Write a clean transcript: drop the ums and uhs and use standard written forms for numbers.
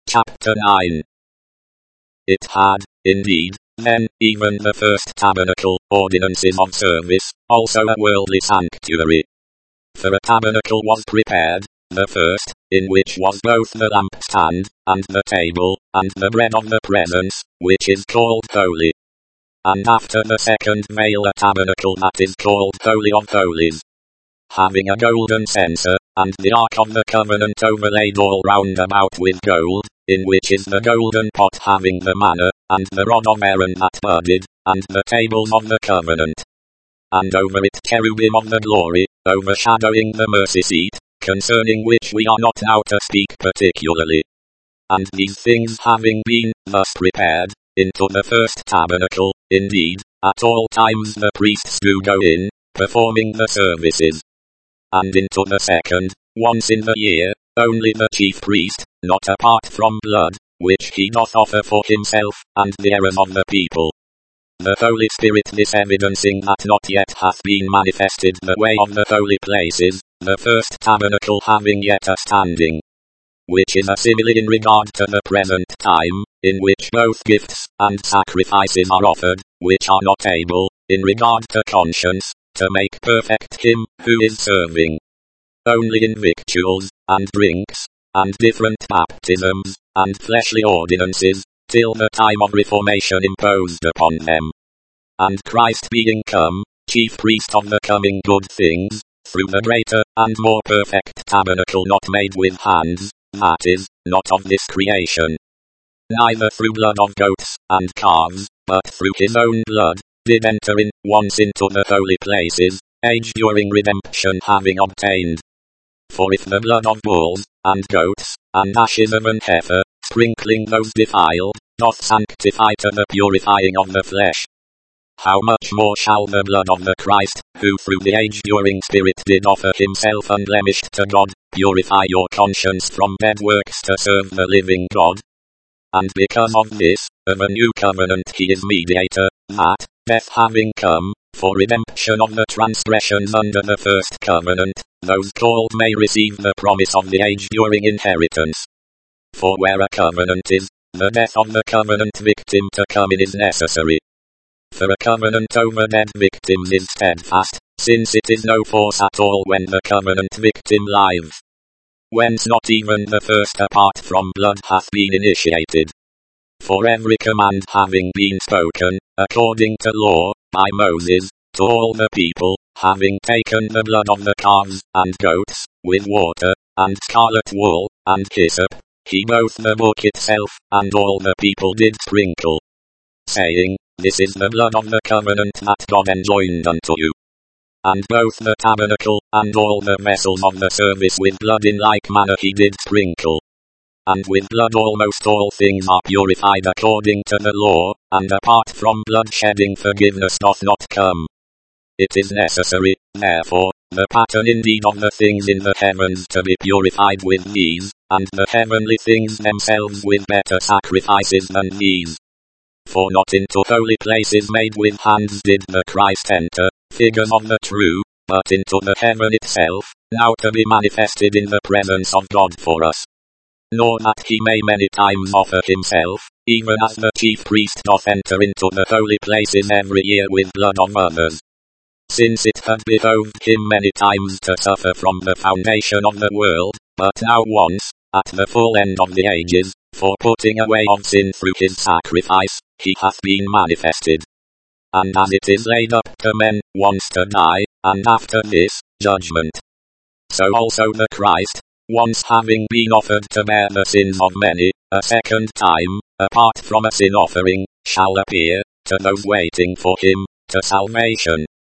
Chapter 9. It had, indeed, then, even the first tabernacle, ordinances of service, also a worldly sanctuary. For a tabernacle was prepared, the first, in which was both the lampstand, and the table, and the bread of the presence, which is called holy. And after the second veil a tabernacle that is called Holy of Holies, having a golden censer, and the ark of the covenant overlaid all round about with gold, in which is the golden pot having the manna, and the rod of Aaron that budded, and the tables of the covenant. And over it cherubim of the glory, overshadowing the mercy seat, concerning which we are not now to speak particularly. And these things having been thus prepared, into the first tabernacle, indeed, at all times the priests do go in, performing the services. And into the second, once in the year, only the chief priest, not apart from blood, which he doth offer for himself, and the errors of the people. The Holy Spirit this evidencing that not yet hath been manifested the way of the holy places, the first tabernacle having yet a standing. Which is a simile in regard to the present time, in which both gifts and sacrifices are offered, which are not able, in regard to conscience, to make perfect him who is serving. Only in victuals, and drinks, and different baptisms, and fleshly ordinances, till the time of reformation imposed upon them. And Christ being come, chief priest of the coming good things, through the greater, and more perfect tabernacle not made with hands, that is, not of this creation. Neither through blood of goats and calves, but through his own blood, did enter in once into the holy places, age during redemption having obtained. For if the blood of bulls, and goats, and ashes of an heifer, sprinkling those defiled, doth sanctify to the purifying of the flesh, how much more shall the blood of the Christ, who through the age-during Spirit did offer himself unblemished to God, purify your conscience from dead works to serve the living God? And because of this, of a new covenant he is mediator, that, death having come, for redemption of the transgressions under the first covenant, those called may receive the promise of the age-during inheritance. For where a covenant is, the death of the covenant victim to come in is necessary. For a covenant over dead victims is steadfast, since it is no force at all when the covenant victim liveth. Whence not even the first apart from blood hath been initiated. For every command having been spoken, according to law, by Moses, to all the people, having taken the blood of the calves and goats, with water, and scarlet wool, and hyssop, he both the book itself, and all the people did sprinkle, saying, This is the blood of the covenant that God enjoined unto you. And both the tabernacle, and all the vessels of the service with blood in like manner he did sprinkle. And with blood almost all things are purified according to the law, and apart from blood shedding forgiveness doth not come. It is necessary, therefore, the pattern indeed of the things in the heavens to be purified with these, and the heavenly things themselves with better sacrifices than these. For not into holy places made with hands did the Christ enter, figures of the true, but into the heaven itself, now to be manifested in the presence of God for us. Nor that he may many times offer himself, even as the chief priest doth enter into the holy places every year with blood of others. Since it had behoved him many times to suffer from the foundation of the world, but now once, at the full end of the ages, for putting away of sin through his sacrifice, he hath been manifested. And as it is laid up to men, once to die, and after this, judgment. So also the Christ, once having been offered to bear the sins of many, a second time, apart from a sin offering, shall appear, to those waiting for him, to salvation.